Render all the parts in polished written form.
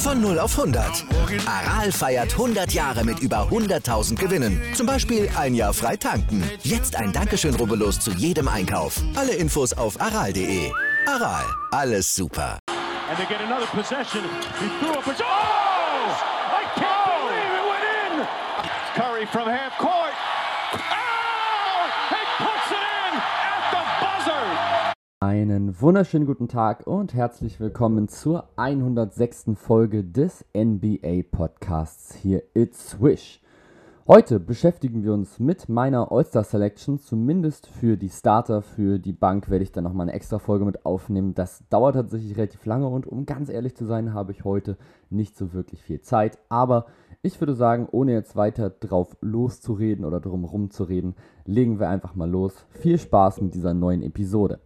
Von 0 auf 100. Aral feiert 100 Jahre mit über 100.000 Gewinnen. Zum Beispiel ein Jahr frei tanken. Jetzt ein Dankeschön, rubbellos zu jedem Einkauf. Alle Infos auf aral.de. Aral, alles super. And they get another possession. He threw up his... Oh! I can't believe it went in! Curry from half court. Oh! He puts it in at the buzzer! Einen wunderschönen guten Tag und herzlich willkommen zur 106. Folge des NBA Podcasts. Hier It's Swish. Heute beschäftigen wir uns mit meiner All-Star Selection, zumindest für die Starter. Für die Bank werde ich dann nochmal eine extra Folge mit aufnehmen. Das dauert tatsächlich relativ lange und um ganz ehrlich zu sein, habe ich heute nicht so wirklich viel Zeit. Aber ich würde sagen, ohne jetzt weiter drauf loszureden oder drum rumzureden, legen wir einfach mal los. Viel Spaß mit dieser neuen Episode.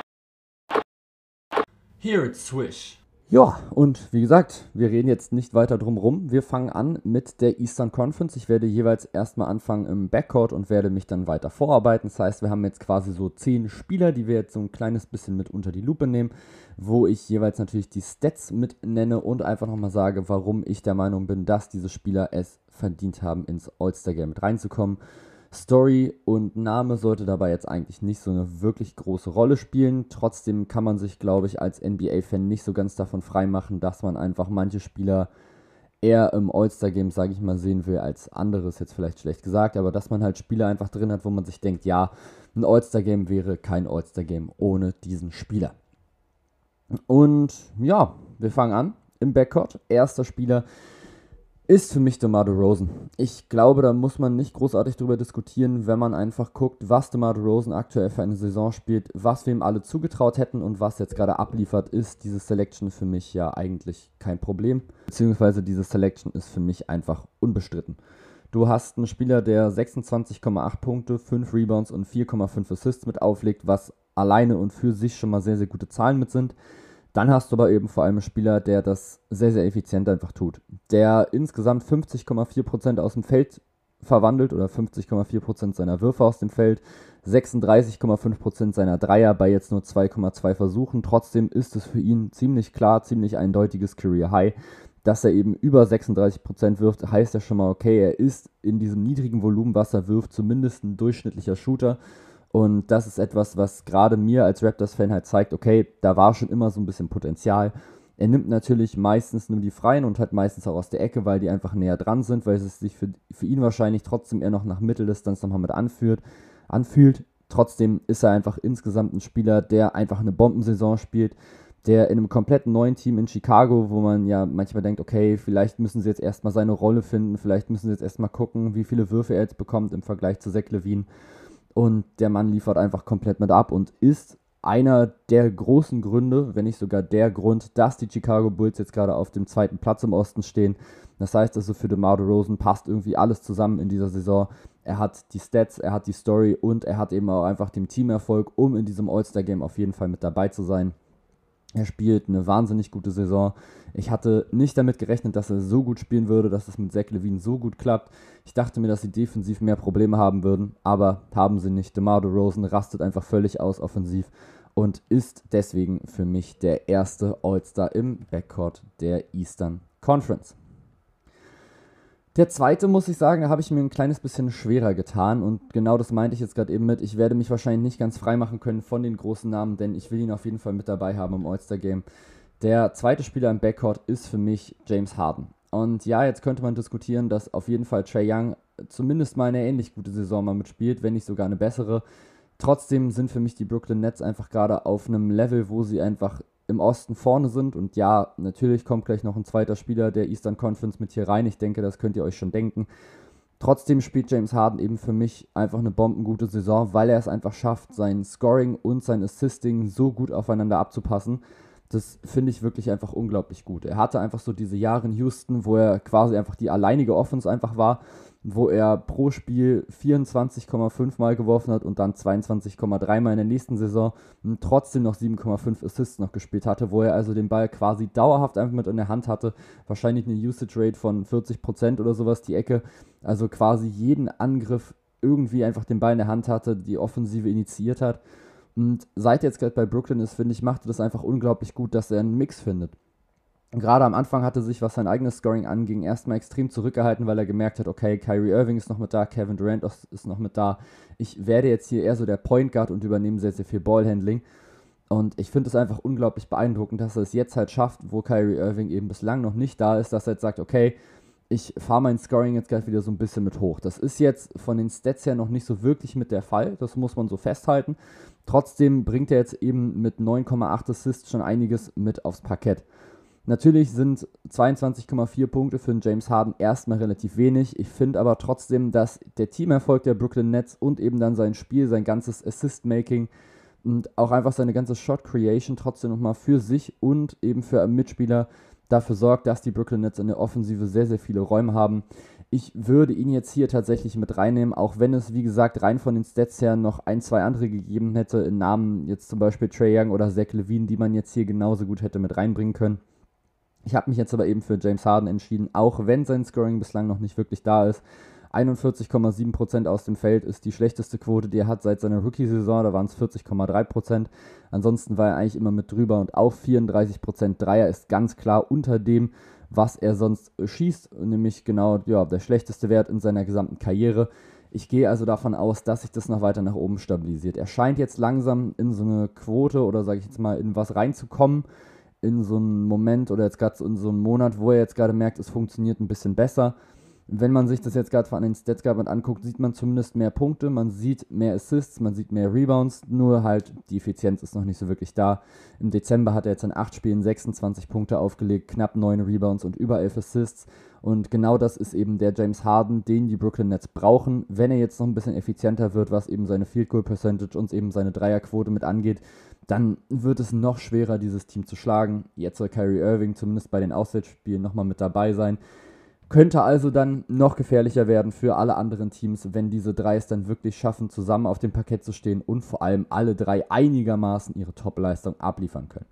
Here it's Swish. Ja, und wie gesagt, wir reden jetzt nicht weiter drum rum. Wir fangen an mit der Eastern Conference. Ich werde jeweils erstmal anfangen im Backcourt und werde mich dann weiter vorarbeiten. Das heißt, wir haben jetzt quasi so 10 Spieler, die wir jetzt so ein kleines bisschen mit unter die Lupe nehmen, wo ich jeweils natürlich die Stats mit nenne und einfach nochmal sage, warum ich der Meinung bin, dass diese Spieler es verdient haben, ins All-Star-Game mit reinzukommen. Story und Name sollte dabei jetzt eigentlich nicht so eine wirklich große Rolle spielen. Trotzdem kann man sich, glaube ich, als NBA-Fan nicht so ganz davon freimachen, dass man einfach manche Spieler eher im All-Star-Game, sage ich mal, sehen will als anderes, jetzt vielleicht schlecht gesagt, aber dass man halt Spieler einfach drin hat, wo man sich denkt, ja, ein All-Star-Game wäre kein All-Star-Game ohne diesen Spieler. Und ja, wir fangen an im Backcourt. Erster Spieler ist für mich DeMar DeRozan. Ich glaube, da muss man nicht großartig drüber diskutieren, wenn man einfach guckt, was DeMar DeRozan aktuell für eine Saison spielt, was wir ihm alle zugetraut hätten und was jetzt gerade abliefert, ist diese Selection für mich ja eigentlich kein Problem. Beziehungsweise diese Selection ist für mich einfach unbestritten. Du hast einen Spieler, der 26,8 Punkte, 5 Rebounds und 4,5 Assists mit auflegt, was alleine und für sich schon mal sehr, sehr gute Zahlen mit sind. Dann hast du aber eben vor allem einen Spieler, der das sehr, sehr effizient einfach tut. Der insgesamt 50,4% aus dem Feld verwandelt oder 50,4% seiner Würfe aus dem Feld, 36,5% seiner Dreier bei jetzt nur 2,2 Versuchen. Trotzdem ist es für ihn ziemlich klar, ziemlich eindeutiges Career High, dass er eben über 36% wirft. Heißt ja schon mal, okay, er ist in diesem niedrigen Volumen, was er wirft, zumindest ein durchschnittlicher Shooter. Und das ist etwas, was gerade mir als Raptors-Fan halt zeigt, okay, da war schon immer so ein bisschen Potenzial. Er nimmt natürlich meistens nur die Freien und halt meistens auch aus der Ecke, weil die einfach näher dran sind, weil es sich für ihn wahrscheinlich trotzdem eher noch nach Mitteldistanz nochmal mit anfühlt. Trotzdem ist er einfach insgesamt ein Spieler, der einfach eine Bombensaison spielt, der in einem komplett neuen Team in Chicago, wo man ja manchmal denkt, okay, vielleicht müssen sie jetzt erstmal seine Rolle finden, vielleicht müssen sie jetzt erstmal gucken, wie viele Würfe er jetzt bekommt im Vergleich zu Zach LaVine. Und der Mann liefert einfach komplett mit ab und ist einer der großen Gründe, wenn nicht sogar der Grund, dass die Chicago Bulls jetzt gerade auf dem 2. Platz im Osten stehen. Das heißt also, für DeMar DeRozan passt irgendwie alles zusammen in dieser Saison. Er hat die Stats, er hat die Story und er hat eben auch einfach den Teamerfolg, um in diesem All-Star-Game auf jeden Fall mit dabei zu sein. Er spielt eine wahnsinnig gute Saison. Ich hatte nicht damit gerechnet, dass er so gut spielen würde, dass es mit Zach LaVine so gut klappt. Ich dachte mir, dass sie defensiv mehr Probleme haben würden, aber haben sie nicht. DeMar DeRozan rastet einfach völlig aus offensiv und ist deswegen für mich der erste All-Star im Backcourt der Eastern Conference. Der zweite, muss ich sagen, da habe ich mir ein kleines bisschen schwerer getan und genau das meinte ich jetzt gerade eben mit. Ich werde mich wahrscheinlich nicht ganz frei machen können von den großen Namen, denn ich will ihn auf jeden Fall mit dabei haben im All-Star-Game. Der zweite Spieler im Backcourt ist für mich James Harden. Und ja, jetzt könnte man diskutieren, dass auf jeden Fall Trae Young zumindest mal eine ähnlich gute Saison mal mitspielt, wenn nicht sogar eine bessere. Trotzdem sind für mich die Brooklyn Nets einfach gerade auf einem Level, wo sie einfach im Osten vorne sind. Und ja, natürlich kommt gleich noch ein zweiter Spieler der Eastern Conference mit hier rein. Ich denke, das könnt ihr euch schon denken. Trotzdem spielt James Harden eben für mich einfach eine bombengute Saison, weil er es einfach schafft, sein Scoring und sein Assisting so gut aufeinander abzupassen. Das finde ich wirklich einfach unglaublich gut. Er hatte einfach so diese Jahre in Houston, wo er quasi einfach die alleinige Offense einfach war, wo er pro Spiel 24,5 Mal geworfen hat und dann 22,3 Mal in der nächsten Saison und trotzdem noch 7,5 Assists noch gespielt hatte, wo er also den Ball quasi dauerhaft einfach mit in der Hand hatte, wahrscheinlich eine Usage Rate von 40% oder sowas, die Ecke, also quasi jeden Angriff irgendwie einfach den Ball in der Hand hatte, die Offensive initiiert hat. Und seit er jetzt gerade bei Brooklyn ist, finde ich, macht er das einfach unglaublich gut, dass er einen Mix findet. Gerade am Anfang hatte sich, was sein eigenes Scoring anging, erstmal extrem zurückgehalten, weil er gemerkt hat, okay, Kyrie Irving ist noch mit da, Kevin Durant ist noch mit da. Ich werde jetzt hier eher so der Point Guard und übernehme sehr, sehr viel Ballhandling. Und ich finde es einfach unglaublich beeindruckend, dass er es jetzt halt schafft, wo Kyrie Irving eben bislang noch nicht da ist, dass er jetzt sagt, okay, ich fahre mein Scoring jetzt gleich wieder so ein bisschen mit hoch. Das ist jetzt von den Stats her noch nicht so wirklich mit der Fall, das muss man so festhalten. Trotzdem bringt er jetzt eben mit 9,8 Assists schon einiges mit aufs Parkett. Natürlich sind 22,4 Punkte für den James Harden erstmal relativ wenig. Ich finde aber trotzdem, dass der Teamerfolg der Brooklyn Nets und eben dann sein Spiel, sein ganzes Assist-Making und auch einfach seine ganze Shot-Creation trotzdem nochmal für sich und eben für einen Mitspieler dafür sorgt, dass die Brooklyn Nets in der Offensive sehr, sehr viele Räume haben. Ich würde ihn jetzt hier tatsächlich mit reinnehmen, auch wenn es, wie gesagt, rein von den Stats her noch ein, zwei andere gegeben hätte, in Namen jetzt zum Beispiel Trae Young oder Zach LaVine, die man jetzt hier genauso gut hätte mit reinbringen können. Ich habe mich jetzt aber eben für James Harden entschieden, auch wenn sein Scoring bislang noch nicht wirklich da ist. 41,7% aus dem Feld ist die schlechteste Quote, die er hat seit seiner Rookie-Saison, da waren es 40,3%. Ansonsten war er eigentlich immer mit drüber und auch 34% Dreier ist ganz klar unter dem, was er sonst schießt, nämlich genau der schlechteste Wert in seiner gesamten Karriere. Ich gehe also davon aus, dass sich das noch weiter nach oben stabilisiert. Er scheint jetzt langsam in so eine Quote oder sage ich jetzt mal in was reinzukommen, in so einen Moment oder jetzt gerade in so einen Monat, wo er jetzt gerade merkt, es funktioniert ein bisschen besser. Wenn man sich das jetzt gerade von den Stats anguckt, sieht man zumindest mehr Punkte, man sieht mehr Assists, man sieht mehr Rebounds, nur halt die Effizienz ist noch nicht so wirklich da. Im Dezember hat er jetzt in 8 Spielen 26 Punkte aufgelegt, knapp 9 Rebounds und über 11 Assists. Und genau das ist eben der James Harden, den die Brooklyn Nets brauchen. Wenn er jetzt noch ein bisschen effizienter wird, was eben seine Field Goal Percentage und eben seine Dreierquote mit angeht, dann wird es noch schwerer, dieses Team zu schlagen. Jetzt soll Kyrie Irving zumindest bei den Auswärtsspielen nochmal mit dabei sein. Könnte also dann noch gefährlicher werden für alle anderen Teams, wenn diese drei es dann wirklich schaffen, zusammen auf dem Parkett zu stehen und vor allem alle drei einigermaßen ihre Top-Leistung abliefern können.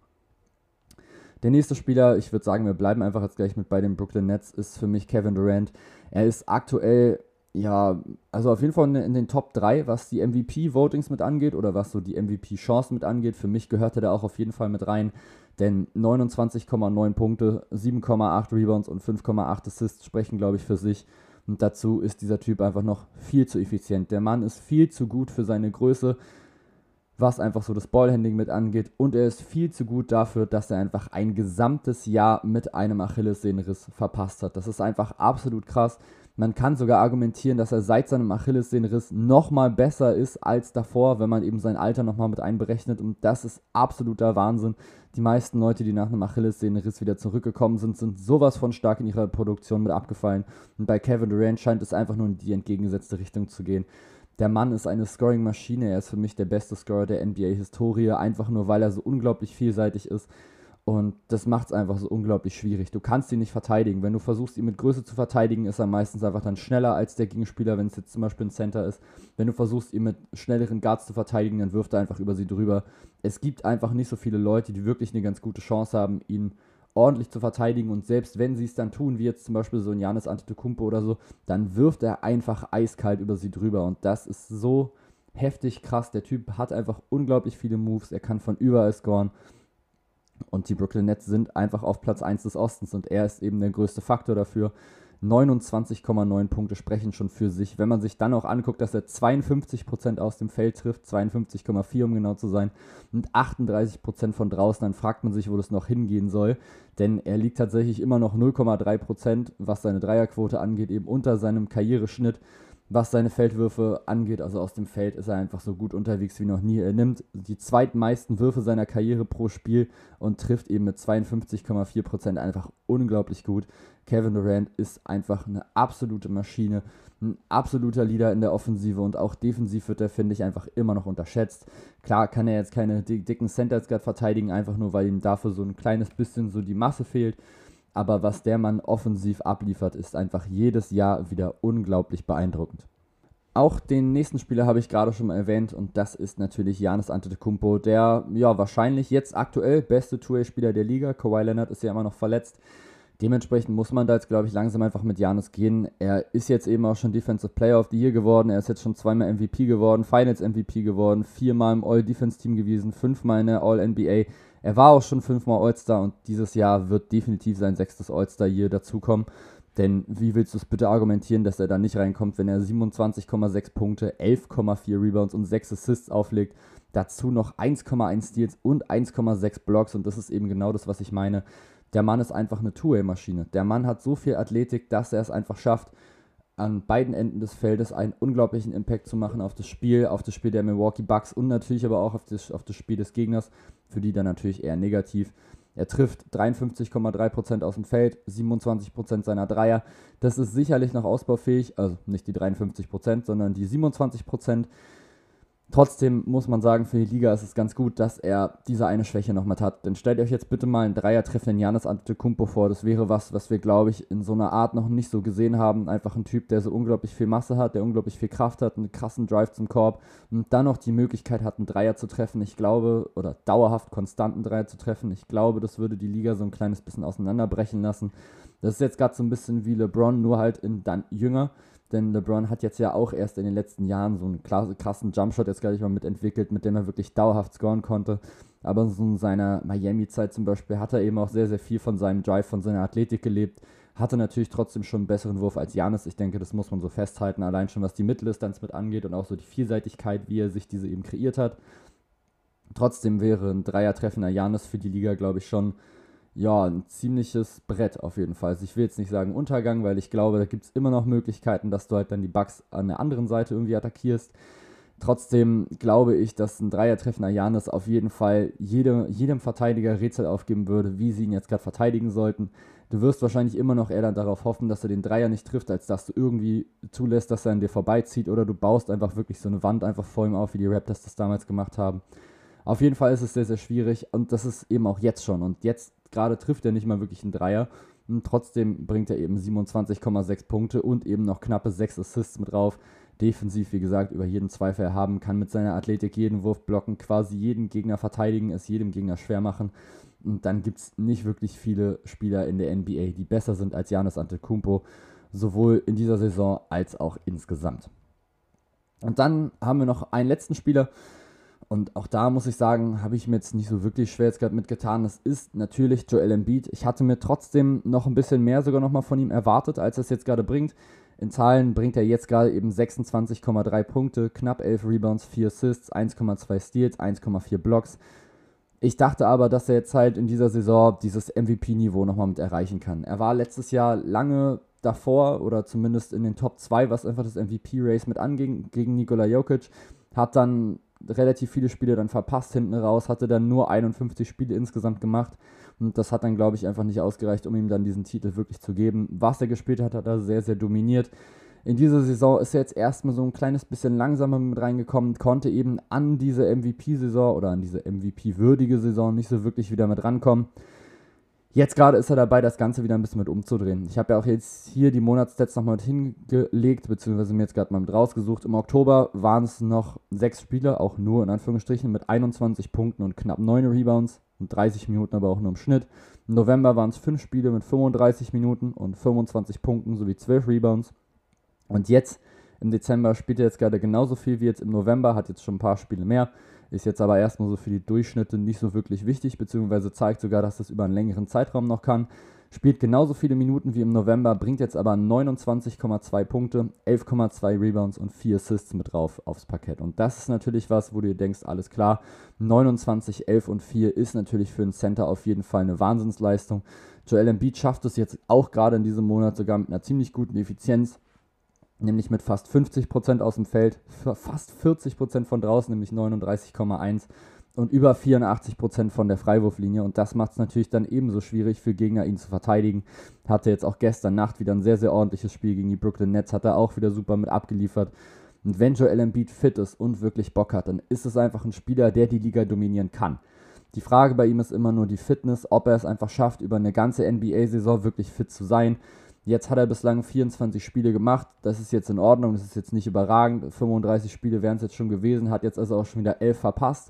Der nächste Spieler, ich würde sagen, wir bleiben einfach jetzt gleich mit bei den Brooklyn Nets, ist für mich Kevin Durant. Er ist aktuell, also auf jeden Fall in den Top 3, was die MVP-Votings mit angeht oder was so die MVP-Chancen mit angeht. Für mich gehört er da auch auf jeden Fall mit rein, denn 29,9 Punkte, 7,8 Rebounds und 5,8 Assists sprechen, glaube ich, für sich. Und dazu ist dieser Typ einfach noch viel zu effizient. Der Mann ist viel zu gut für seine Größe, was einfach so das Ballhandling mit angeht. Und er ist viel zu gut dafür, dass er einfach ein gesamtes Jahr mit einem Achillessehnenriss verpasst hat. Das ist einfach absolut krass. Man kann sogar argumentieren, dass er seit seinem Achillessehnenriss nochmal besser ist als davor, wenn man eben sein Alter nochmal mit einberechnet. Und das ist absoluter Wahnsinn. Die meisten Leute, die nach einem Achillessehnenriss wieder zurückgekommen sind, sind sowas von stark in ihrer Produktion mit abgefallen. Und bei Kevin Durant scheint es einfach nur in die entgegengesetzte Richtung zu gehen. Der Mann ist eine Scoring-Maschine. Er ist für mich der beste Scorer der NBA-Historie, einfach nur, weil er so unglaublich vielseitig ist. Und das macht es einfach so unglaublich schwierig. Du kannst ihn nicht verteidigen. Wenn du versuchst, ihn mit Größe zu verteidigen, ist er meistens einfach dann schneller als der Gegenspieler, wenn es jetzt zum Beispiel ein Center ist. Wenn du versuchst, ihn mit schnelleren Guards zu verteidigen, dann wirft er einfach über sie drüber. Es gibt einfach nicht so viele Leute, die wirklich eine ganz gute Chance haben, ihn ordentlich zu verteidigen. Und selbst wenn sie es dann tun, wie jetzt zum Beispiel so ein Giannis Antetokounmpo oder so, dann wirft er einfach eiskalt über sie drüber. Und das ist so heftig krass. Der Typ hat einfach unglaublich viele Moves. Er kann von überall scoren. Und die Brooklyn Nets sind einfach auf Platz 1 des Ostens und er ist eben der größte Faktor dafür. 29,9 Punkte sprechen schon für sich. Wenn man sich dann auch anguckt, dass er 52% aus dem Feld trifft, 52,4 um genau zu sein, und 38% von draußen, dann fragt man sich, wo das noch hingehen soll. Denn er liegt tatsächlich immer noch 0,3%, was seine Dreierquote angeht, eben unter seinem Karriereschnitt. Was seine Feldwürfe angeht, also aus dem Feld ist er einfach so gut unterwegs wie noch nie. Er nimmt die zweitmeisten Würfe seiner Karriere pro Spiel und trifft eben mit 52,4% einfach unglaublich gut. Kevin Durant ist einfach eine absolute Maschine, ein absoluter Leader in der Offensive und auch defensiv wird er, finde ich, einfach immer noch unterschätzt. Klar kann er jetzt keine dicken Centers gerade verteidigen, einfach nur, weil ihm dafür so ein kleines bisschen so die Masse fehlt. Aber was der Mann offensiv abliefert, ist einfach jedes Jahr wieder unglaublich beeindruckend. Auch den nächsten Spieler habe ich gerade schon mal erwähnt und das ist natürlich Giannis Antetokounmpo, der wahrscheinlich jetzt aktuell beste Two-Way-Spieler der Liga. Kawhi Leonard ist ja immer noch verletzt. Dementsprechend muss man da jetzt, glaube ich, langsam einfach mit Giannis gehen. Er ist jetzt eben auch schon Defensive Player of the Year geworden. Er ist jetzt schon 2-mal MVP geworden, Finals MVP geworden, 4-mal im All-Defense-Team gewesen, 5-mal in der All-NBA. Er war auch schon 5-mal All-Star und dieses Jahr wird definitiv sein 6. All-Star-Year dazukommen. Denn wie willst du es bitte argumentieren, dass er da nicht reinkommt, wenn er 27,6 Punkte, 11,4 Rebounds und 6 Assists auflegt, dazu noch 1,1 Steals und 1,6 Blocks, und das ist eben genau das, was ich meine. Der Mann ist einfach eine Two-Way-Maschine. Der Mann hat so viel Athletik, dass er es einfach schafft, an beiden Enden des Feldes einen unglaublichen Impact zu machen auf das Spiel der Milwaukee Bucks und natürlich aber auch auf das Spiel des Gegners, für die dann natürlich eher negativ. Er trifft 53,3% aus dem Feld, 27% seiner Dreier. Das ist sicherlich noch ausbaufähig, also nicht die 53%, sondern die 27%. Trotzdem muss man sagen, für die Liga ist es ganz gut, dass er diese eine Schwäche noch mit hat. Denn stellt euch jetzt bitte mal einen Dreier-treffenden Giannis Antetokounmpo vor. Das wäre was wir, glaube ich, in so einer Art noch nicht so gesehen haben. Einfach ein Typ, der so unglaublich viel Masse hat, der unglaublich viel Kraft hat, einen krassen Drive zum Korb und dann noch die Möglichkeit hat, einen Dreier zu treffen. Ich glaube, oder dauerhaft konstanten Dreier zu treffen. Ich glaube, das würde die Liga so ein kleines bisschen auseinanderbrechen lassen. Das ist jetzt gerade so ein bisschen wie LeBron, nur halt dann jünger. Denn LeBron hat jetzt ja auch erst in den letzten Jahren so einen krassen Jumpshot jetzt gar nicht mal mitentwickelt, mit dem er wirklich dauerhaft scoren konnte. Aber so in seiner Miami-Zeit zum Beispiel hat er eben auch sehr, sehr viel von seinem Drive, von seiner Athletik gelebt. Hatte natürlich trotzdem schon einen besseren Wurf als Giannis. Ich denke, das muss man so festhalten, allein schon was die Mitteldistanz mit angeht und auch so die Vielseitigkeit, wie er sich diese eben kreiert hat. Trotzdem wäre ein Dreier-treffender Giannis für die Liga, glaube ich, schon ein ziemliches Brett auf jeden Fall. Also ich will jetzt nicht sagen Untergang, weil ich glaube, da gibt es immer noch Möglichkeiten, dass du halt dann die Bucks an der anderen Seite irgendwie attackierst. Trotzdem glaube ich, dass ein Dreier-treffender Giannis auf jeden Fall jedem Verteidiger Rätsel aufgeben würde, wie sie ihn jetzt gerade verteidigen sollten. Du wirst wahrscheinlich immer noch eher dann darauf hoffen, dass er den Dreier nicht trifft, als dass du irgendwie zulässt, dass er an dir vorbeizieht, oder du baust einfach wirklich so eine Wand einfach vor ihm auf, wie die Raptors das damals gemacht haben. Auf jeden Fall ist es sehr, sehr schwierig und das ist eben auch jetzt schon. Und jetzt gerade trifft er nicht mal wirklich einen Dreier und trotzdem bringt er eben 27,6 Punkte und eben noch knappe 6 Assists mit drauf. Defensiv, wie gesagt, über jeden Zweifel erhaben, kann mit seiner Athletik jeden Wurf blocken, quasi jeden Gegner verteidigen, es jedem Gegner schwer machen. Und dann gibt es nicht wirklich viele Spieler in der NBA, die besser sind als Giannis Antetokounmpo, sowohl in dieser Saison als auch insgesamt. Und dann haben wir noch einen letzten Spieler, und auch da muss ich sagen, habe ich mir jetzt nicht so wirklich schwer jetzt gerade mitgetan. Das ist natürlich Joel Embiid. Ich hatte mir trotzdem noch ein bisschen mehr sogar nochmal von ihm erwartet, als er es jetzt gerade bringt. In Zahlen bringt er jetzt gerade eben 26,3 Punkte, knapp 11 Rebounds, 4 Assists, 1,2 Steals, 1,4 Blocks. Ich dachte aber, dass er jetzt halt in dieser Saison dieses MVP-Niveau nochmal mit erreichen kann. Er war letztes Jahr lange davor oder zumindest in den Top 2, was einfach das MVP-Race mit anging, gegen Nikola Jokic. Hat dann relativ viele Spiele dann verpasst hinten raus, hatte dann nur 51 Spiele insgesamt gemacht und das hat dann, glaube ich, einfach nicht ausgereicht, um ihm dann diesen Titel wirklich zu geben. Was er gespielt hat, hat er sehr, sehr dominiert. In dieser Saison ist er jetzt erstmal so ein kleines bisschen langsamer mit reingekommen, konnte eben an diese MVP-Saison oder an diese MVP-würdige Saison nicht so wirklich wieder mit rankommen. Jetzt gerade ist er dabei, das Ganze wieder ein bisschen mit umzudrehen. Ich habe ja auch jetzt hier die Monatsstats nochmal mit hingelegt, beziehungsweise mir jetzt gerade mal mit rausgesucht. Im Oktober waren es noch 6 Spieler, auch nur in Anführungsstrichen, mit 21 Punkten und knapp 9 Rebounds und 30 Minuten aber auch nur im Schnitt. Im November waren es 5 Spiele mit 35 Minuten und 25 Punkten sowie 12 Rebounds. Und jetzt im Dezember spielt er jetzt gerade genauso viel wie jetzt im November, hat jetzt schon ein paar Spiele mehr. Ist jetzt aber erstmal so für die Durchschnitte nicht so wirklich wichtig, beziehungsweise zeigt sogar, dass das über einen längeren Zeitraum noch kann. Spielt genauso viele Minuten wie im November, bringt jetzt aber 29,2 Punkte, 11,2 Rebounds und 4 Assists mit drauf aufs Parkett. Und das ist natürlich was, wo du dir denkst, alles klar, 29, 11 und 4 ist natürlich für einen Center auf jeden Fall eine Wahnsinnsleistung. Joel Embiid schafft es jetzt auch gerade in diesem Monat sogar mit einer ziemlich guten Effizienz, nämlich mit fast 50% aus dem Feld, fast 40% von draußen, nämlich 39,1 und über 84% von der Freiwurflinie. Und das macht es natürlich dann ebenso schwierig für Gegner, ihn zu verteidigen. Hatte jetzt auch gestern Nacht wieder ein sehr, sehr ordentliches Spiel gegen die Brooklyn Nets, hat er auch wieder super mit abgeliefert. Und wenn Joel Embiid fit ist und wirklich Bock hat, dann ist es einfach ein Spieler, der die Liga dominieren kann. Die Frage bei ihm ist immer nur die Fitness, ob er es einfach schafft, über eine ganze NBA-Saison wirklich fit zu sein. Jetzt hat er bislang 24 Spiele gemacht, das ist jetzt in Ordnung, das ist jetzt nicht überragend, 35 Spiele wären es jetzt schon gewesen, hat jetzt also auch schon wieder 11 verpasst.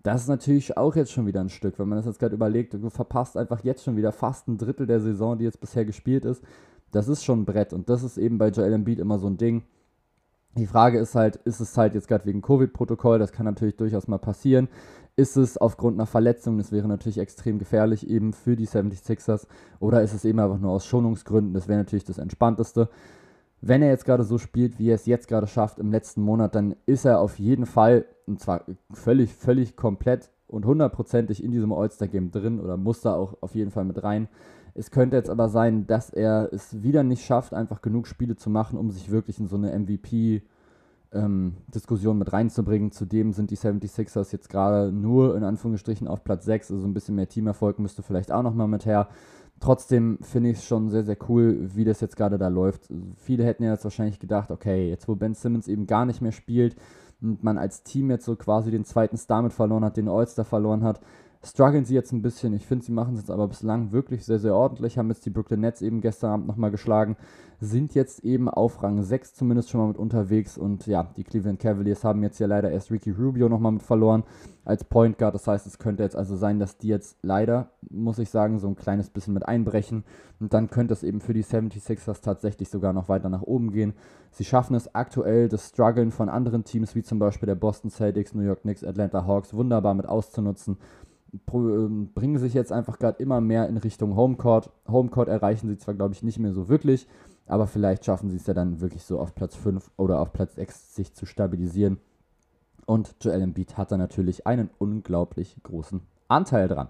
Das ist natürlich auch jetzt schon wieder ein Stück, wenn man das jetzt gerade überlegt, du verpasst einfach jetzt schon wieder fast ein Drittel der Saison, die jetzt bisher gespielt ist. Das ist schon ein Brett und das ist eben bei Joel Embiid immer so ein Ding. Die Frage ist halt, ist es halt jetzt gerade wegen Covid-Protokoll, das kann natürlich durchaus mal passieren. Ist es aufgrund einer Verletzung, das wäre natürlich extrem gefährlich eben für die 76ers, oder ist es eben einfach nur aus Schonungsgründen, das wäre natürlich das Entspannteste. Wenn er jetzt gerade so spielt, wie er es jetzt gerade schafft im letzten Monat, dann ist er auf jeden Fall, und zwar völlig komplett und 100%ig in diesem All-Star-Game drin oder muss da auch auf jeden Fall mit rein. Es könnte jetzt aber sein, dass er es wieder nicht schafft, einfach genug Spiele zu machen, um sich wirklich in so eine MVP-Diskussion mit reinzubringen. Zudem sind die 76ers jetzt gerade nur in Anführungsstrichen auf Platz 6, also ein bisschen mehr Teamerfolg müsste vielleicht auch nochmal mit her. Trotzdem finde ich es schon sehr, sehr cool, wie das jetzt gerade da läuft. Viele hätten ja jetzt wahrscheinlich gedacht, okay, jetzt wo Ben Simmons eben gar nicht mehr spielt und man als Team jetzt so quasi den zweiten Star mit verloren hat, den All-Star verloren hat, strugglen sie jetzt ein bisschen. Ich finde, sie machen es jetzt aber bislang wirklich sehr, sehr ordentlich. Haben jetzt die Brooklyn Nets eben gestern Abend nochmal geschlagen. Sind jetzt eben auf Rang 6 zumindest schon mal mit unterwegs. Und ja, die Cleveland Cavaliers haben jetzt ja leider erst Ricky Rubio nochmal mit verloren als Point Guard. Das heißt, es könnte jetzt also sein, dass die jetzt leider, muss ich sagen, so ein kleines bisschen mit einbrechen. Und dann könnte es eben für die 76ers tatsächlich sogar noch weiter nach oben gehen. Sie schaffen es aktuell, das Struggeln von anderen Teams, wie zum Beispiel der Boston Celtics, New York Knicks, Atlanta Hawks, wunderbar mit auszunutzen. Bringen sich jetzt einfach gerade immer mehr in Richtung Homecourt. Homecourt erreichen sie zwar, glaube ich, nicht mehr so wirklich, aber vielleicht schaffen sie es ja dann wirklich so auf Platz 5 oder auf Platz 6 sich zu stabilisieren. Und Joel Embiid hat da natürlich einen unglaublich großen Anteil dran.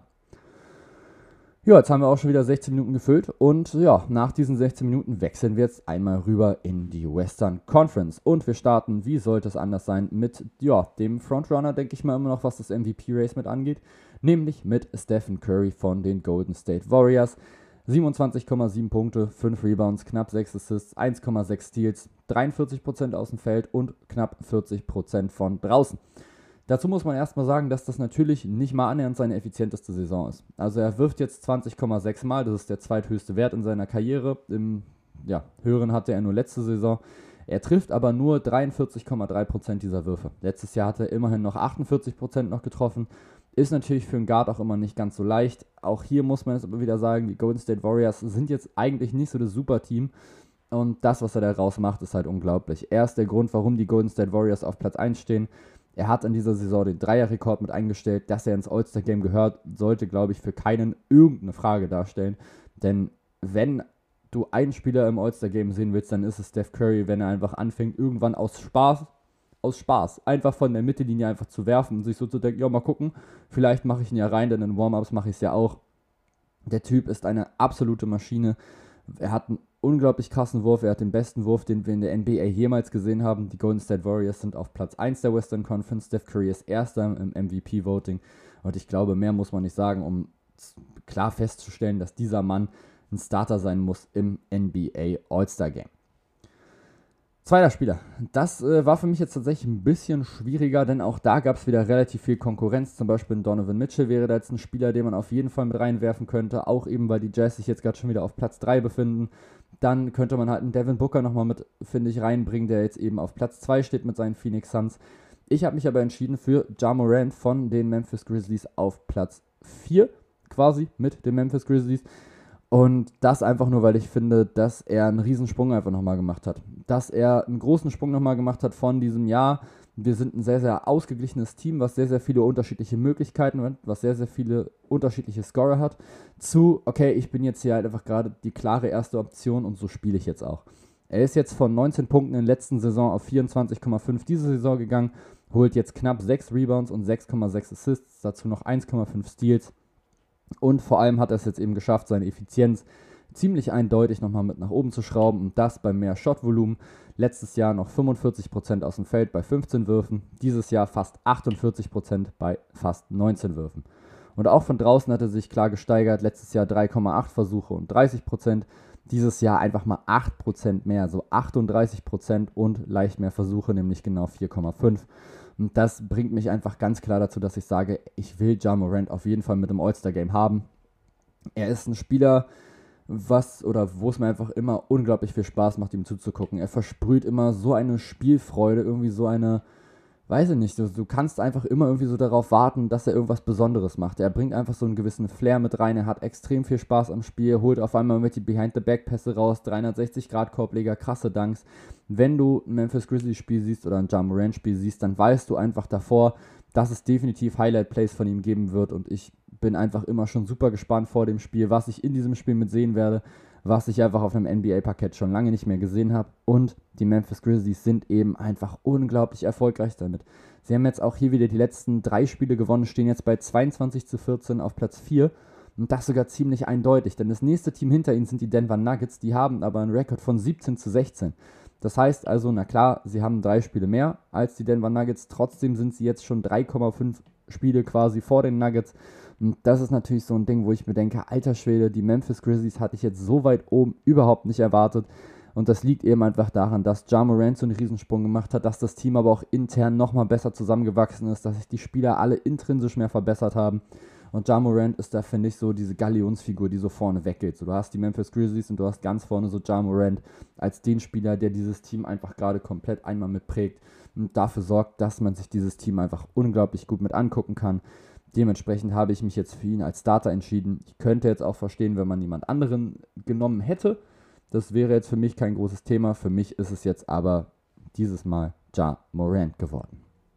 Ja, jetzt haben wir auch schon wieder 16 Minuten gefüllt und ja, nach diesen 16 Minuten wechseln wir jetzt einmal rüber in die Western Conference und wir starten, wie sollte es anders sein, mit dem Frontrunner, denke ich mal immer noch, was das MVP-Race mit angeht, nämlich mit Stephen Curry von den Golden State Warriors. 27,7 Punkte, 5 Rebounds, knapp 6 Assists, 1,6 Steals, 43% aus dem Feld und knapp 40% von draußen. Dazu muss man erstmal sagen, dass das natürlich nicht mal annähernd seine effizienteste Saison ist. Also er wirft jetzt 20,6 Mal, das ist der zweithöchste Wert in seiner Karriere. Im höheren hatte er nur letzte Saison. Er trifft aber nur 43,3% dieser Würfe. Letztes Jahr hat er immerhin noch 48% noch getroffen. Ist natürlich für einen Guard auch immer nicht ganz so leicht. Auch hier muss man jetzt aber wieder sagen, die Golden State Warriors sind jetzt eigentlich nicht so das Superteam. Und das, was er da rausmacht, ist halt unglaublich. Er ist der Grund, warum die Golden State Warriors auf Platz 1 stehen. Er hat in dieser Saison den Dreierrekord mit eingestellt. Dass er ins All-Star-Game gehört, sollte, glaube ich, für keinen irgendeine Frage darstellen. Denn wenn du einen Spieler im All-Star-Game sehen willst, dann ist es Steph Curry, wenn er einfach anfängt, irgendwann aus Spaß, einfach von der Mittellinie einfach zu werfen und sich so zu denken, ja, mal gucken, vielleicht mache ich ihn ja rein, denn in Warm-Ups mache ich es ja auch. Der Typ ist eine absolute Maschine. Er hat einen unglaublich krassen Wurf. Er hat den besten Wurf, den wir in der NBA jemals gesehen haben. Die Golden State Warriors sind auf Platz 1 der Western Conference. Steph Curry ist Erster im MVP-Voting. Und ich glaube, mehr muss man nicht sagen, um klar festzustellen, dass dieser Mann ein Starter sein muss im NBA All-Star Game. Zweiter Spieler. Das war für mich jetzt tatsächlich ein bisschen schwieriger, denn auch da gab es wieder relativ viel Konkurrenz. Zum Beispiel Donovan Mitchell wäre da jetzt ein Spieler, den man auf jeden Fall mit reinwerfen könnte. Auch eben, weil die Jazz sich jetzt gerade schon wieder auf Platz 3 befinden. Dann könnte man halt einen Devin Booker nochmal mit, finde ich, reinbringen, der jetzt eben auf Platz 2 steht mit seinen Phoenix Suns. Ich habe mich aber entschieden für Ja Morant von den Memphis Grizzlies auf Platz 4, quasi mit den Memphis Grizzlies. Und das einfach nur, weil ich finde, dass er einen Riesensprung einfach nochmal gemacht hat. Dass er einen großen Sprung nochmal gemacht hat von diesem Jahr. Wir sind ein sehr, sehr ausgeglichenes Team, was sehr, sehr viele unterschiedliche Möglichkeiten hat, was sehr, sehr viele unterschiedliche Scorer hat, zu, okay, ich bin jetzt hier halt einfach gerade die klare erste Option und so spiele ich jetzt auch. Er ist jetzt von 19 Punkten in der letzten Saison auf 24,5 diese Saison gegangen, holt jetzt knapp 6 Rebounds und 6,6 Assists, dazu noch 1,5 Steals. Und vor allem hat er es jetzt eben geschafft, seine Effizienz ziemlich eindeutig nochmal mit nach oben zu schrauben und das bei mehr Shotvolumen. Letztes Jahr noch 45% aus dem Feld bei 15 Würfen, dieses Jahr fast 48% bei fast 19 Würfen. Und auch von draußen hat er sich klar gesteigert, letztes Jahr 3,8 Versuche und 30%, dieses Jahr einfach mal 8% mehr, so 38% und leicht mehr Versuche, nämlich genau 4,5. Und das bringt mich einfach ganz klar dazu, dass ich sage, ich will Ja Morant auf jeden Fall mit dem All-Star-Game haben. Er ist ein Spieler, wo es mir einfach immer unglaublich viel Spaß macht, ihm zuzugucken. Er versprüht immer so eine Spielfreude, irgendwie so eine, weiß ich nicht, du kannst einfach immer irgendwie so darauf warten, dass er irgendwas Besonderes macht. Er bringt einfach so einen gewissen Flair mit rein, er hat extrem viel Spaß am Spiel, holt auf einmal mit die Behind-the-Back-Pässe raus, 360-Grad-Korbleger, krasse Dunks. Wenn du ein Memphis Grizzlies-Spiel siehst oder ein Ja Morant-Spiel siehst, dann weißt du einfach davor, dass es definitiv Highlight-Plays von ihm geben wird und ich bin einfach immer schon super gespannt vor dem Spiel, was ich in diesem Spiel mit sehen werde, was ich einfach auf einem NBA-Parkett schon lange nicht mehr gesehen habe. Und die Memphis Grizzlies sind eben einfach unglaublich erfolgreich damit. Sie haben jetzt auch hier wieder die letzten 3 Spiele gewonnen, stehen jetzt bei 22-14 auf Platz 4 und das sogar ziemlich eindeutig, denn das nächste Team hinter ihnen sind die Denver Nuggets, die haben aber einen Rekord von 17-16. Das heißt also, na klar, sie haben 3 Spiele mehr als die Denver Nuggets, trotzdem sind sie jetzt schon 3,5 Spiele quasi vor den Nuggets. Und das ist natürlich so ein Ding, wo ich mir denke, alter Schwede, die Memphis Grizzlies hatte ich jetzt so weit oben überhaupt nicht erwartet. Und das liegt eben einfach daran, dass Ja Morant so einen Riesensprung gemacht hat, dass das Team aber auch intern nochmal besser zusammengewachsen ist, dass sich die Spieler alle intrinsisch mehr verbessert haben. Und Ja Morant ist da, finde ich, so diese Galionsfigur, die so vorne weggeht. So, du hast die Memphis Grizzlies und du hast ganz vorne so Ja Morant als den Spieler, der dieses Team einfach gerade komplett einmal mitprägt und dafür sorgt, dass man sich dieses Team einfach unglaublich gut mit angucken kann. Dementsprechend habe ich mich jetzt für ihn als Starter entschieden. Ich könnte jetzt auch verstehen, wenn man jemand anderen genommen hätte. Das wäre jetzt für mich kein großes Thema. Für mich ist es jetzt aber dieses Mal Ja Morant geworden.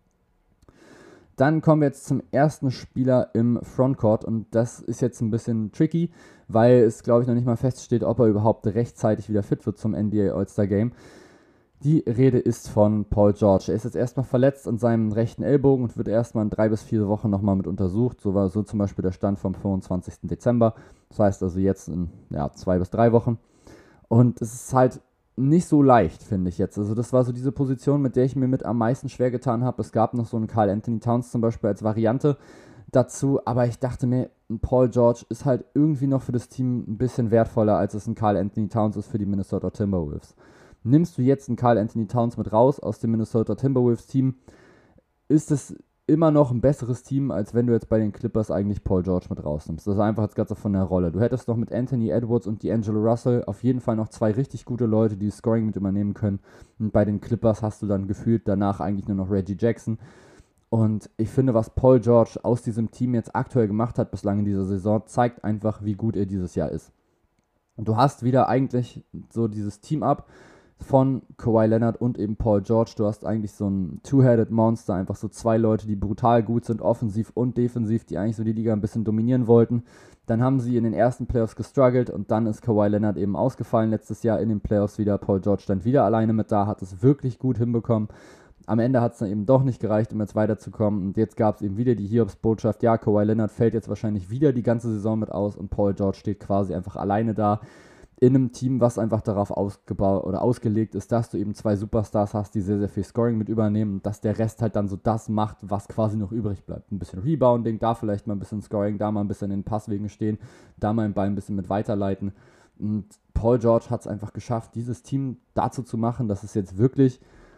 Dann kommen wir jetzt zum ersten Spieler im Frontcourt und das ist jetzt ein bisschen tricky, weil es, glaube ich, noch nicht mal feststeht, ob er überhaupt rechtzeitig wieder fit wird zum NBA All-Star Game. Die Rede ist von Paul George. Er ist jetzt erstmal verletzt an seinem rechten Ellbogen und wird erstmal in 3 bis 4 Wochen nochmal mit untersucht. So war so zum Beispiel der Stand vom 25. Dezember. Das heißt also jetzt in 2 bis 3 Wochen. Und es ist halt nicht so leicht, finde ich jetzt. Also das war so diese Position, mit der ich mir mit am meisten schwer getan habe. Es gab noch so einen Karl Anthony Towns zum Beispiel als Variante dazu, aber ich dachte mir, ein Paul George ist halt irgendwie noch für das Team ein bisschen wertvoller, als es ein Karl Anthony Towns ist für die Minnesota Timberwolves. Nimmst du jetzt einen Karl Anthony Towns mit raus aus dem Minnesota Timberwolves Team, ist es immer noch ein besseres Team, als wenn du jetzt bei den Clippers eigentlich Paul George mit rausnimmst. Das ist einfach jetzt ganz von der Rolle. Du hättest noch mit Anthony Edwards und D'Angelo Russell auf jeden Fall noch 2 richtig gute Leute, die Scoring mit übernehmen können. Und bei den Clippers hast du dann gefühlt danach eigentlich nur noch Reggie Jackson. Und ich finde, was Paul George aus diesem Team jetzt aktuell gemacht hat bislang in dieser Saison, zeigt einfach, wie gut er dieses Jahr ist. Und du hast wieder eigentlich so dieses Team-Up von Kawhi Leonard und eben Paul George. Du hast eigentlich so ein Two-Headed Monster, einfach so 2 Leute, die brutal gut sind, offensiv und defensiv, die eigentlich so die Liga ein bisschen dominieren wollten. Dann haben sie in den ersten Playoffs gestruggelt und dann ist Kawhi Leonard eben ausgefallen letztes Jahr in den Playoffs wieder. Paul George stand wieder alleine mit da, hat es wirklich gut hinbekommen. Am Ende hat es dann eben doch nicht gereicht, um jetzt weiterzukommen. Und jetzt gab es eben wieder die Hiobs-Botschaft, ja, Kawhi Leonard fällt jetzt wahrscheinlich wieder die ganze Saison mit aus und Paul George steht quasi einfach alleine da. In einem Team, was einfach darauf ausgebaut oder ausgelegt ist, dass du eben 2 Superstars hast, die sehr, sehr viel Scoring mit übernehmen und dass der Rest halt dann so das macht, was quasi noch übrig bleibt. Ein bisschen Rebounding, da vielleicht mal ein bisschen Scoring, da mal ein bisschen in den Passwegen stehen, da mal den Ball ein bisschen mit weiterleiten. Und Paul George hat es einfach geschafft, dieses Team dazu zu machen, dass es jetzt wirklich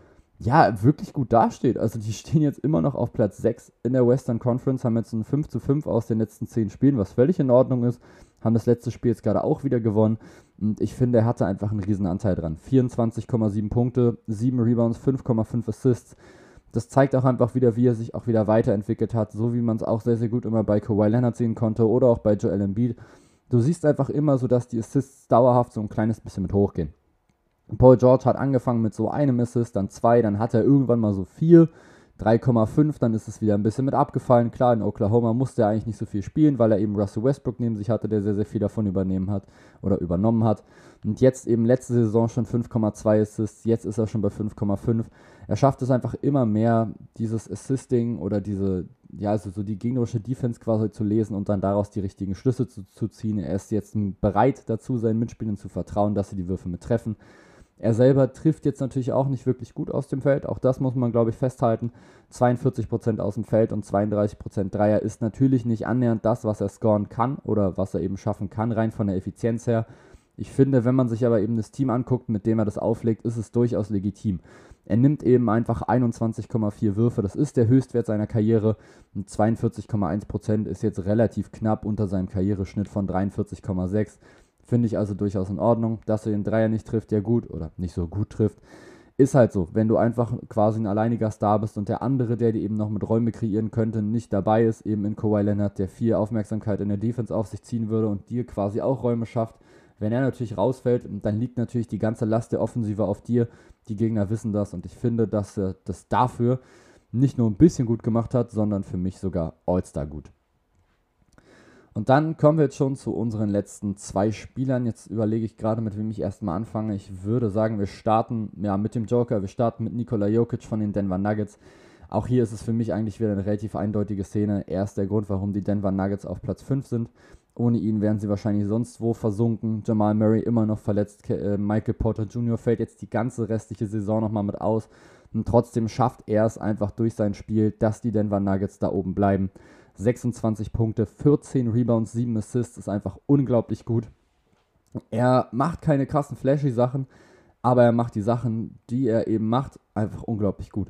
gut dasteht. Also die stehen jetzt immer noch auf Platz 6 in der Western Conference, haben jetzt ein 5-5 aus den letzten 10 Spielen, was völlig in Ordnung ist, haben das letzte Spiel jetzt gerade auch wieder gewonnen und ich finde, er hatte einfach einen riesen Anteil dran. 24,7 Punkte, 7 Rebounds, 5,5 Assists. Das zeigt auch einfach wieder, wie er sich auch wieder weiterentwickelt hat, so wie man es auch sehr, sehr gut immer bei Kawhi Leonard sehen konnte oder auch bei Joel Embiid. Du siehst einfach immer so, dass die Assists dauerhaft so ein kleines bisschen mit hochgehen. Paul George hat angefangen mit so einem Assist, dann 2, dann hat er irgendwann mal so 4, 3,5, dann ist es wieder ein bisschen mit abgefallen. Klar, in Oklahoma musste er eigentlich nicht so viel spielen, weil er eben Russell Westbrook neben sich hatte, der sehr, sehr viel davon übernommen hat. Und jetzt eben letzte Saison schon 5,2 Assists, jetzt ist er schon bei 5,5. Er schafft es einfach immer mehr, dieses Assisting oder so die gegnerische Defense quasi zu lesen und dann daraus die richtigen Schlüsse zu ziehen. Er ist jetzt bereit dazu, seinen Mitspielern zu vertrauen, dass sie die Würfe mit treffen. Er selber trifft jetzt natürlich auch nicht wirklich gut aus dem Feld, auch das muss man, glaube ich, festhalten. 42% aus dem Feld und 32% Dreier ist natürlich nicht annähernd das, was er scoren kann oder was er eben schaffen kann, rein von der Effizienz her. Ich finde, wenn man sich aber eben das Team anguckt, mit dem er das auflegt, ist es durchaus legitim. Er nimmt eben einfach 21,4 Würfe, das ist der Höchstwert seiner Karriere und 42,1% ist jetzt relativ knapp unter seinem Karriereschnitt von 43,6. Finde ich also durchaus in Ordnung, dass er den Dreier nicht trifft, ja gut, oder nicht so gut trifft, Ist halt so, wenn du einfach quasi ein alleiniger Star bist und der andere, der dir eben noch mit Räume kreieren könnte, nicht dabei ist, eben in Kawhi Leonard, der viel Aufmerksamkeit in der Defense auf sich ziehen würde und dir quasi auch Räume schafft. Wenn er natürlich rausfällt, dann liegt natürlich die ganze Last der Offensive auf dir. Die Gegner wissen das und ich finde, dass er das dafür nicht nur ein bisschen gut gemacht hat, sondern für mich sogar All-Star gut. Und dann kommen wir jetzt schon zu unseren letzten 2 Spielern. Jetzt überlege ich gerade, mit wem ich erstmal anfange. Ich würde sagen, wir starten mit dem Joker. Wir starten mit Nikola Jokic von den Denver Nuggets. Auch hier ist es für mich eigentlich wieder eine relativ eindeutige Szene. Er ist der Grund, warum die Denver Nuggets auf Platz 5 sind. Ohne ihn wären sie wahrscheinlich sonst wo versunken. Jamal Murray immer noch verletzt. Michael Porter Jr. fällt jetzt die ganze restliche Saison nochmal mit aus. Und trotzdem schafft er es einfach durch sein Spiel, dass die Denver Nuggets da oben bleiben. 26 Punkte, 14 Rebounds, 7 Assists, ist einfach unglaublich gut. Er macht keine krassen flashy Sachen, aber er macht die Sachen, die er eben macht, einfach unglaublich gut.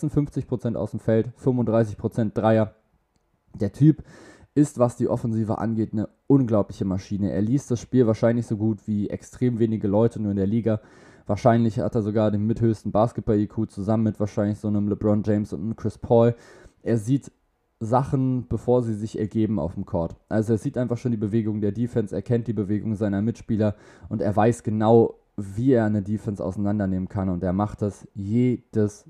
56% aus dem Feld, 35% Dreier. Der Typ ist, was die Offensive angeht, eine unglaubliche Maschine. Er liest das Spiel wahrscheinlich so gut wie extrem wenige Leute nur in der Liga. Wahrscheinlich hat er sogar den mithöchsten Basketball-IQ zusammen mit wahrscheinlich so einem LeBron James und einem Chris Paul. Er sieht Sachen, bevor sie sich ergeben auf dem Court. Also er sieht einfach schon die Bewegung der Defense, er kennt die Bewegung seiner Mitspieler und er weiß genau, wie er eine Defense auseinandernehmen kann und er macht das jedes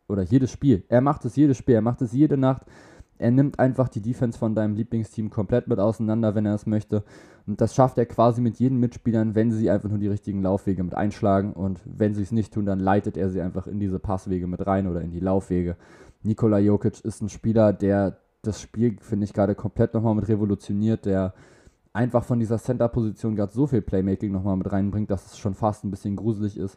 Spiel. Er macht es jedes Spiel, er macht es jede Nacht. Er nimmt einfach die Defense von deinem Lieblingsteam komplett mit auseinander, wenn er es möchte. Und das schafft er quasi mit jedem Mitspielern, wenn sie einfach nur die richtigen Laufwege mit einschlagen. Und wenn sie es nicht tun, dann leitet er sie einfach in diese Passwege mit rein oder in die Laufwege. Nikola Jokic ist ein Spieler, der das Spiel, finde ich, gerade komplett nochmal mit revolutioniert, der einfach von dieser Center-Position gerade so viel Playmaking nochmal mit reinbringt, dass es schon fast ein bisschen gruselig ist.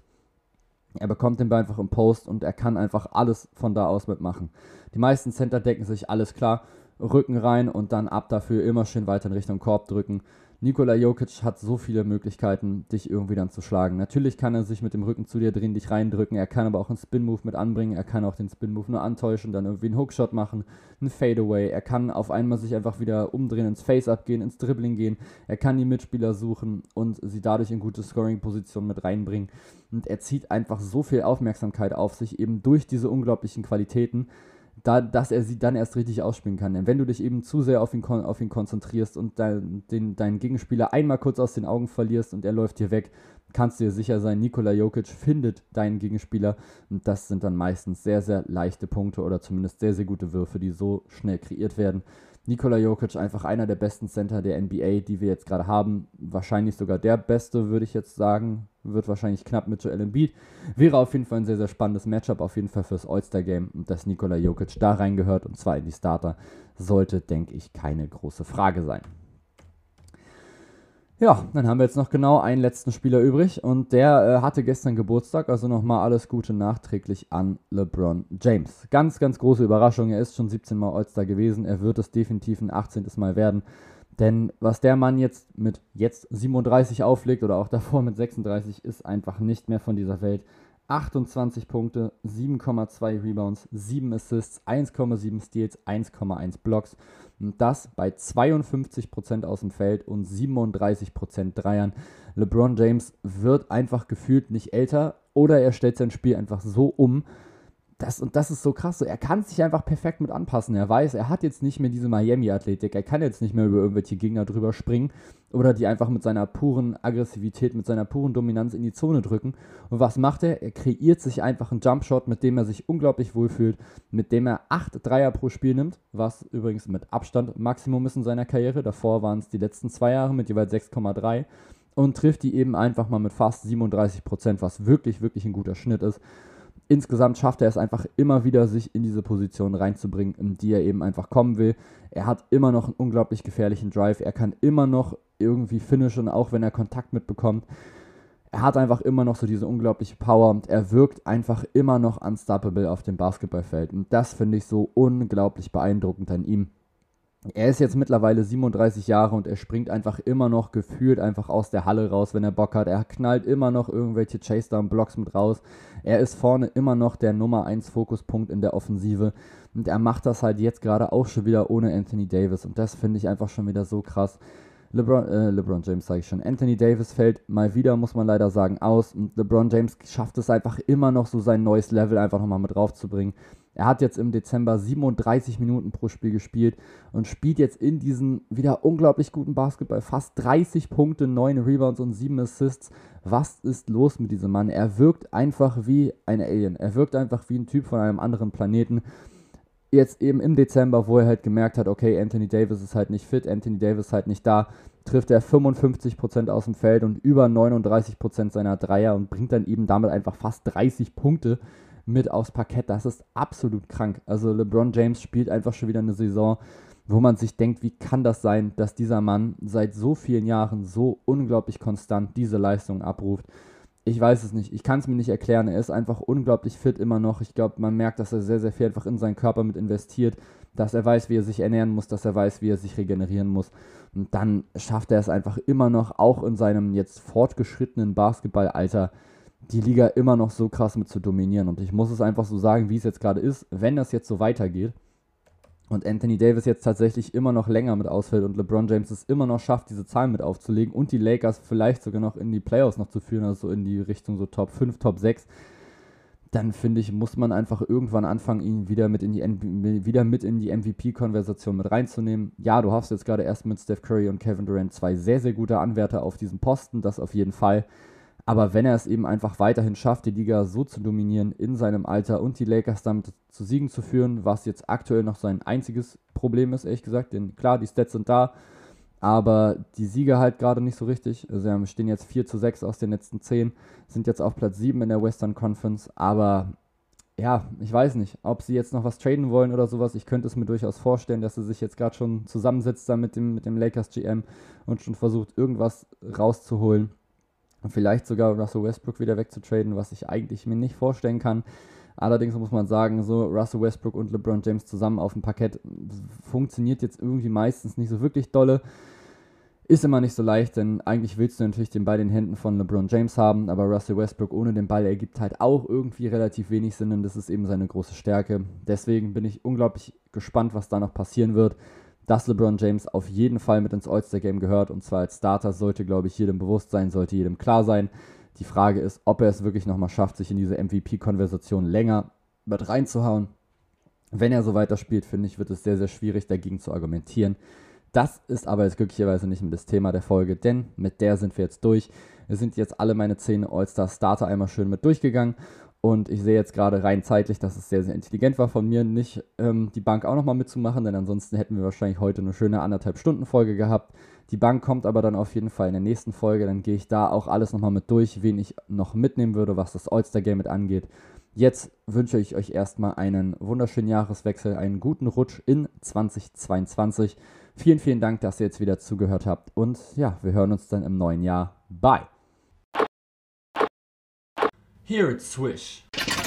Er bekommt den Ball einfach im Post und er kann einfach alles von da aus mitmachen. Die meisten Center decken sich, alles klar, Rücken rein und dann ab dafür immer schön weiter in Richtung Korb drücken. Nikola Jokic hat so viele Möglichkeiten, dich irgendwie dann zu schlagen. Natürlich kann er sich mit dem Rücken zu dir drehen, dich reindrücken. Er kann aber auch einen Spin-Move mit anbringen. Er kann auch den Spin-Move nur antäuschen, dann irgendwie einen Hookshot machen, einen Fadeaway. Er kann auf einmal sich einfach wieder umdrehen, ins Face-Up gehen, ins Dribbling gehen. Er kann die Mitspieler suchen und sie dadurch in gute Scoring-Positionen mit reinbringen. Und er zieht einfach so viel Aufmerksamkeit auf sich, eben durch diese unglaublichen Qualitäten, dass er sie dann erst richtig ausspielen kann. Denn wenn du dich eben zu sehr auf ihn konzentrierst und deinen Gegenspieler einmal kurz aus den Augen verlierst und er läuft dir weg, kannst du dir sicher sein, Nikola Jokic findet deinen Gegenspieler und das sind dann meistens sehr, sehr leichte Punkte oder zumindest sehr, sehr gute Würfe, die so schnell kreiert werden. Nikola Jokic einfach einer der besten Center der NBA, die wir jetzt gerade haben. Wahrscheinlich sogar der beste, würde ich jetzt sagen. Wird wahrscheinlich knapp mit Joel Embiid. Wäre auf jeden Fall ein sehr, sehr spannendes Matchup, auf jeden Fall fürs All-Star-Game. Und dass Nikola Jokic da reingehört, und zwar in die Starter, sollte, denke ich, keine große Frage sein. Ja, dann haben wir jetzt noch genau einen letzten Spieler übrig und der hatte gestern Geburtstag, also nochmal alles Gute nachträglich an LeBron James. Ganz, ganz große Überraschung, er ist schon 17 Mal All-Star gewesen, er wird es definitiv ein 18. Mal werden, denn was der Mann jetzt mit 37 auflegt oder auch davor mit 36, ist einfach nicht mehr von dieser Welt. 28 Punkte, 7,2 Rebounds, 7 Assists, 1,7 Steals, 1,1 Blocks. Und das bei 52% aus dem Feld und 37% Dreiern. LeBron James wird einfach gefühlt nicht älter oder er stellt sein Spiel einfach so um. Das ist so krass. Er kann sich einfach perfekt mit anpassen. Er weiß, er hat jetzt nicht mehr diese Miami-Athletik. Er kann jetzt nicht mehr über irgendwelche Gegner drüber springen oder die einfach mit seiner puren Aggressivität, mit seiner puren Dominanz in die Zone drücken. Und was macht er? Er kreiert sich einfach einen Jumpshot, mit dem er sich unglaublich wohlfühlt, mit dem er 8 Dreier pro Spiel nimmt, was übrigens mit Abstand Maximum ist in seiner Karriere. Davor waren es die letzten 2 Jahre mit jeweils 6,3 und trifft die eben einfach mal mit fast 37%, was wirklich, wirklich ein guter Schnitt ist. Insgesamt schafft er es einfach immer wieder, sich in diese Position reinzubringen, in die er eben einfach kommen will. Er hat immer noch einen unglaublich gefährlichen Drive. Er kann immer noch irgendwie finishen, auch wenn er Kontakt mitbekommt. Er hat einfach immer noch so diese unglaubliche Power und er wirkt einfach immer noch unstoppable auf dem Basketballfeld. Und das finde ich so unglaublich beeindruckend an ihm. Er ist jetzt mittlerweile 37 Jahre und er springt einfach immer noch gefühlt einfach aus der Halle raus, wenn er Bock hat. Er knallt immer noch irgendwelche Chase-Down-Blocks mit raus. Er ist vorne immer noch der Nummer 1 Fokuspunkt in der Offensive. Und er macht das halt jetzt gerade auch schon wieder ohne Anthony Davis. Und das finde ich einfach schon wieder so krass. LeBron James sage ich schon. Anthony Davis fällt mal wieder, muss man leider sagen, aus. Und LeBron James schafft es einfach immer noch so sein neues Level einfach nochmal mit draufzubringen. Er hat jetzt im Dezember 37 Minuten pro Spiel gespielt und spielt jetzt in diesem wieder unglaublich guten Basketball. Fast 30 Punkte, 9 Rebounds und 7 Assists. Was ist los mit diesem Mann? Er wirkt einfach wie ein Alien. Er wirkt einfach wie ein Typ von einem anderen Planeten. Jetzt eben im Dezember, wo er halt gemerkt hat, okay, Anthony Davis ist halt nicht fit, Anthony Davis ist halt nicht da, trifft er 55% aus dem Feld und über 39% seiner Dreier und bringt dann eben damit einfach fast 30 Punkte mit aufs Parkett. Das ist absolut krank. Also LeBron James spielt einfach schon wieder eine Saison, wo man sich denkt, wie kann das sein, dass dieser Mann seit so vielen Jahren so unglaublich konstant diese Leistung abruft. Ich weiß es nicht, ich kann es mir nicht erklären, er ist einfach unglaublich fit immer noch. Ich glaube, man merkt, dass er sehr, sehr viel einfach in seinen Körper mit investiert, dass er weiß, wie er sich ernähren muss, dass er weiß, wie er sich regenerieren muss. Und dann schafft er es einfach immer noch, auch in seinem jetzt fortgeschrittenen Basketballalter, die Liga immer noch so krass mit zu dominieren. Und ich muss es einfach so sagen, wie es jetzt gerade ist, wenn das jetzt so weitergeht und Anthony Davis jetzt tatsächlich immer noch länger mit ausfällt und LeBron James es immer noch schafft, diese Zahlen mit aufzulegen und die Lakers vielleicht sogar noch in die Playoffs noch zu führen, also in die Richtung so Top 5, Top 6, dann finde ich, muss man einfach irgendwann anfangen, ihn wieder mit in die MVP-Konversation mit reinzunehmen. Ja, du hast jetzt gerade erst mit Steph Curry und Kevin Durant zwei sehr, sehr gute Anwärter auf diesem Posten, das auf jeden Fall. Aber wenn er es eben einfach weiterhin schafft, die Liga so zu dominieren in seinem Alter und die Lakers damit zu Siegen zu führen, was jetzt aktuell noch sein einziges Problem ist, ehrlich gesagt, denn klar, die Stats sind da, aber die Siege halt gerade nicht so richtig. Also wir stehen jetzt 4-6 aus den letzten 10, sind jetzt auf Platz 7 in der Western Conference, aber ja, ich weiß nicht, ob sie jetzt noch was traden wollen oder sowas. Ich könnte es mir durchaus vorstellen, dass sie sich jetzt gerade schon zusammensetzt da mit dem Lakers GM und schon versucht, irgendwas rauszuholen. Und vielleicht sogar Russell Westbrook wieder wegzutraden, was ich eigentlich mir nicht vorstellen kann. Allerdings muss man sagen, so Russell Westbrook und LeBron James zusammen auf dem Parkett funktioniert jetzt irgendwie meistens nicht so wirklich dolle. Ist immer nicht so leicht, denn eigentlich willst du natürlich den Ball in den Händen von LeBron James haben, aber Russell Westbrook ohne den Ball ergibt halt auch irgendwie relativ wenig Sinn und das ist eben seine große Stärke. Deswegen bin ich unglaublich gespannt, was da noch passieren wird. Dass LeBron James auf jeden Fall mit ins All-Star-Game gehört und zwar als Starter, sollte, glaube ich, jedem bewusst sein, sollte jedem klar sein. Die Frage ist, ob er es wirklich nochmal schafft, sich in diese MVP-Konversation länger mit reinzuhauen. Wenn er so weiterspielt, finde ich, wird es sehr, sehr schwierig, dagegen zu argumentieren. Das ist aber jetzt glücklicherweise nicht mehr das Thema der Folge, denn mit der sind wir jetzt durch. Wir sind jetzt alle meine 10 All-Star-Starter einmal schön mit durchgegangen. Und ich sehe jetzt gerade rein zeitlich, dass es sehr, sehr intelligent war von mir, nicht die Bank auch nochmal mitzumachen, denn ansonsten hätten wir wahrscheinlich heute eine schöne 1,5-Stunden-Folge gehabt. Die Bank kommt aber dann auf jeden Fall in der nächsten Folge, dann gehe ich da auch alles nochmal mit durch, wen ich noch mitnehmen würde, was das All-Star-Game mit angeht. Jetzt wünsche ich euch erstmal einen wunderschönen Jahreswechsel, einen guten Rutsch in 2022. Vielen, vielen Dank, dass ihr jetzt wieder zugehört habt und ja, wir hören uns dann im neuen Jahr. Bye! Hear it swish.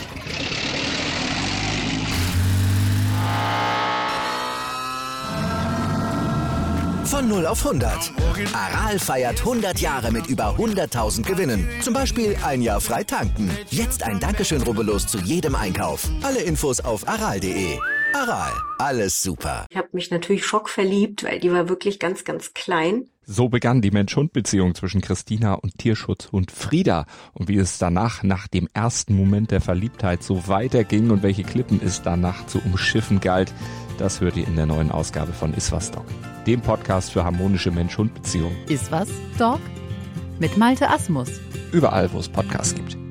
Von 0 auf 100. Aral feiert 100 Jahre mit über 100.000 Gewinnen. Zum Beispiel ein Jahr frei tanken. Jetzt ein Dankeschön, rubbellos zu jedem Einkauf. Alle Infos auf aral.de. Aral, alles super. Ich habe mich natürlich schockverliebt, weil die war wirklich ganz, ganz klein. So begann die Mensch-Hund-Beziehung zwischen Christina und Tierschutzhund Frieda. Und wie es danach, nach dem ersten Moment der Verliebtheit, so weiterging und welche Klippen es danach zu umschiffen galt, das hört ihr in der neuen Ausgabe von Iswas Dog, dem Podcast für harmonische Mensch-Hund-Beziehungen. Iswas Dog mit Malte Asmus. Überall, wo es Podcasts gibt.